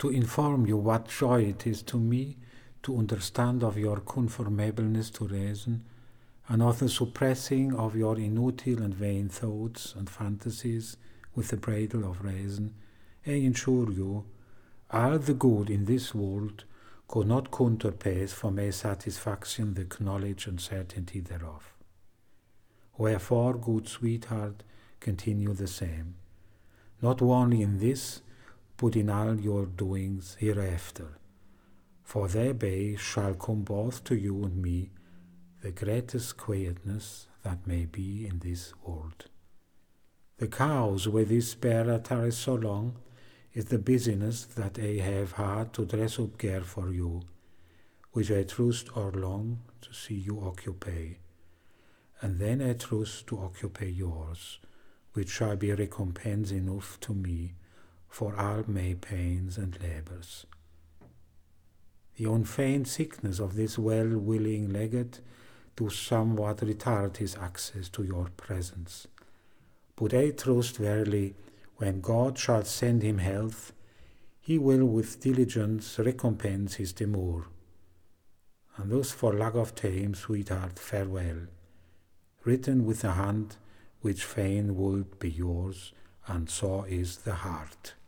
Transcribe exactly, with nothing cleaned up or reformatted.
to inform you what joy it is to me to understand of your conformableness to reason, and of the suppressing of your inutile and vain thoughts and fantasies with the bridle of reason, I ensure you, all the good in this world could not counterpace for my satisfaction the knowledge and certainty thereof. Wherefore, good sweetheart, continue the same, not only in this, but in all your doings hereafter, for thereby shall come both to you and me the greatest quietness that may be in this world. The cause why this spare tarries so long is the busyness that I have had to dress up gear for you, which I trust or long to see you occupy, and then I trust to occupy yours, which shall be recompense enough to me for all my pains and labours. The unfeigned sickness of this well-willing legate do somewhat retard his access to your presence, but I trust verily, when God shall send him health, he will with diligence recompense his demur. And thus for lack of time, sweetheart, farewell, written with a hand which fain would be yours, and so is the heart.